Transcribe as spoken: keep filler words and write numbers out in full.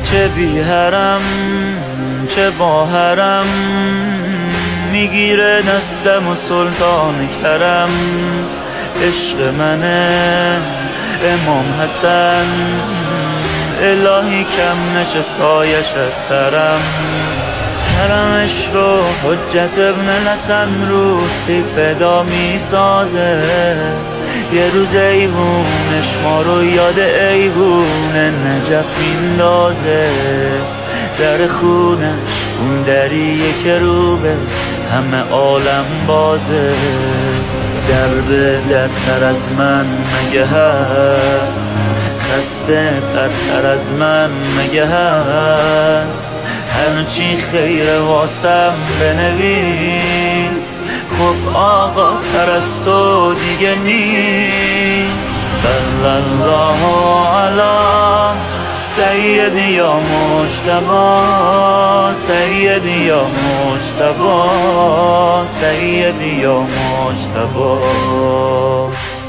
چه بی حرم چه با حرم، میگیره دستم و سلطان کرم. عشق منه امام حسن، الهی کم نشه سایش از سرم. حرمش رو حجت ابن الحسن رو بی فدا می سازه. یه روز ایوونش ما رو یاد ایوون نجف میندازه. در خونش اون دریه که رو به همه عالم بازه. در به در تر از من مگه هست، خسته تر از من مگه هست. هر چی خیره واسم بنویس، خب آقا تر از تو دیگه نیست. صلی الله علی سیدی یا مجتبی، سیدی یا مجتبی، سیدی یا مجتبی.